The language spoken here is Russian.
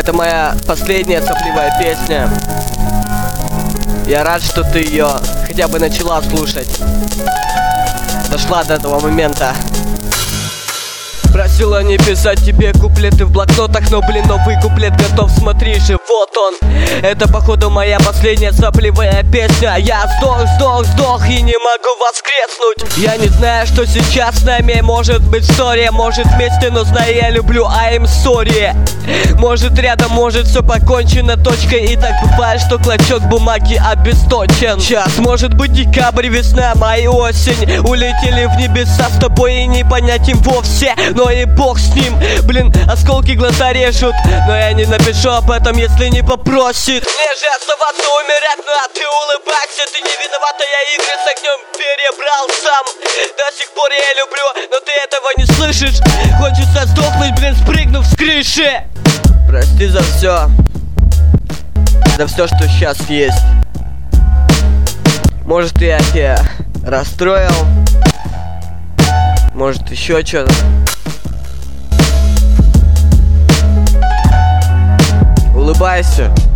Это моя последняя сопливая песня. Я рад, что ты ее хотя бы начала слушать. Дошла до этого момента. Просила не писать тебе куплеты в блокнотах, но, блин, новый куплет готов, смотри же, вот он. Это, походу, моя последняя сопливая песня. Я сдох и не могу воскреснуть. Я не знаю, что сейчас с нами. Может быть ссоре, может вместе, но знаю, я люблю, I'm sorry. Может рядом, может все покончено точкой. И так бывает, что клочок бумаги обесточен. Сейчас может быть декабрь, весна, май, осень. Улетели в небеса с тобой и не понять им вовсе. Но и бог с ним, блин, осколки глаза режут. Но я не напишу об этом, если не попросит. Мне же оставаться умирать, ну а ты улыбайся. Ты не виновата, я игры с огнем перебрал сам. До сих пор я люблю, но ты этого не слышишь. Хочется сдохнуть, блин, спрыгнув с крыши. Прости за все. За все, что сейчас есть. Может, я тебя расстроил. Может, еще что-то. Улыбайся.